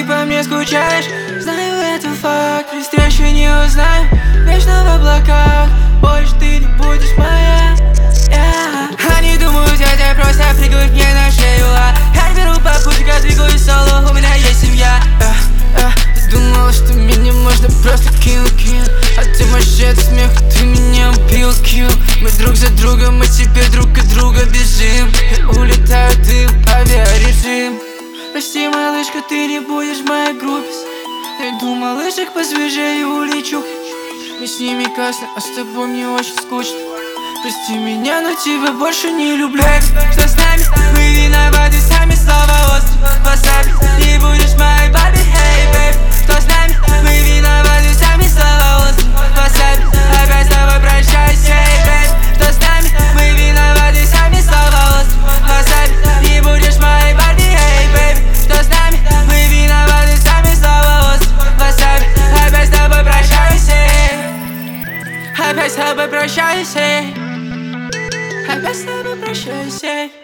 ты по мне скучаешь. Знаю, это факт, при встрече не узнаю. Вечно в облаках, больше ты не будешь моя. Они думают, я просто прыгаю мне на шею. Я беру попутчика, двигаюсь соло, у меня есть семья. Ты думала, что меня можно просто кинуть, а ты мощет смех, ты меня убил, Мы друг за другом, мы теперь друг от друга бежим. Я улетаю, ты в авиарежим. Прости, малышка, ты не будешь в моей группе. Найду малышек посвежее и улечу. Мы с ними классно, а с тобой мне очень скучно. Прости меня, но тебя больше не люблю. Что с нами? Мы виноваты сами, снова остров васаби. Не будешь моей баби, hey, babe. Что с нами? Мы виноваты сами, снова остров васаби. Опять с тобой прощаюсь, hey, babe. Что с нами? Мы виноваты сами, снова остров васаби. Не будешь моей баби, hey, babe. Что с нами? Мы виноваты сами, снова остров васаби. Опять с тобой прощаюсь, hey. Опять с тобой прощаюсь, hey. Опять с тобой прощаюсь,